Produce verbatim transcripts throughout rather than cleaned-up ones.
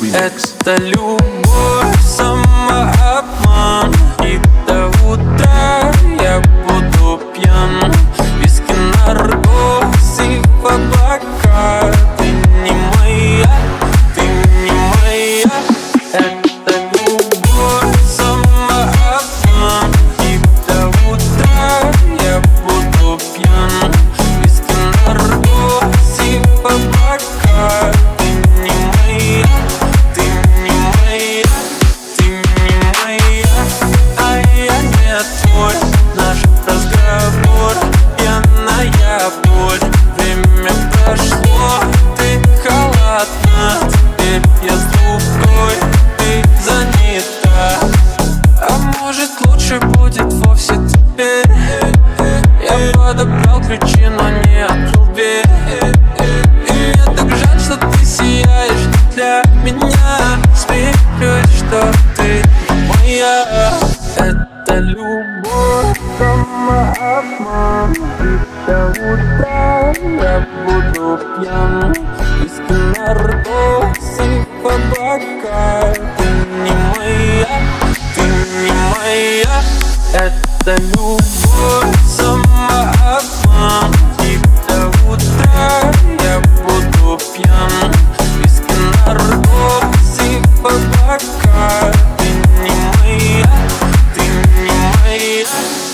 Это любовь, самообман, и до утра я буду пьян. Виски, наркоз и в облака. Ты не моя, ты не моя. Это любовь, самообман, и до утра я буду пьян. Виски, наркоз и в облака. Наш разговор, пьяная боль. Время прошло, ты холодна. Теперь я с другой, ты занята. А может лучше будет вовсе теперь. Я подобрал ключи, но не открыл дверь. И мне так жаль, что ты сияешь для меня. Смеюсь, что ты моя. Это любовь, самообман, и до утра я буду пьян. Виски, наркоз и в облака. Ты не моя, ты не моя. Это любовь, самообман, и до утра я буду пьян. Виски, наркоз и в облака. Ты не моя, ты не моя.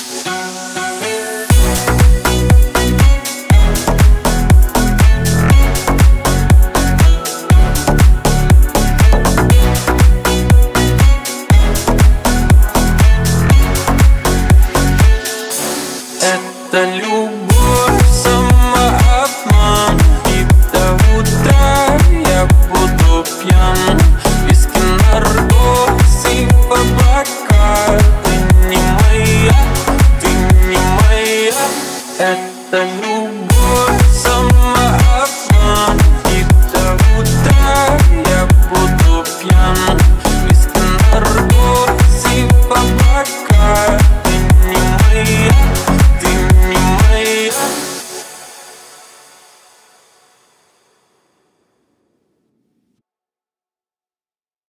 Это любовь, самообман, и до утра я буду пьян. Виски, наркоз и в облака. Ты не моя, ты не моя. Это любовь.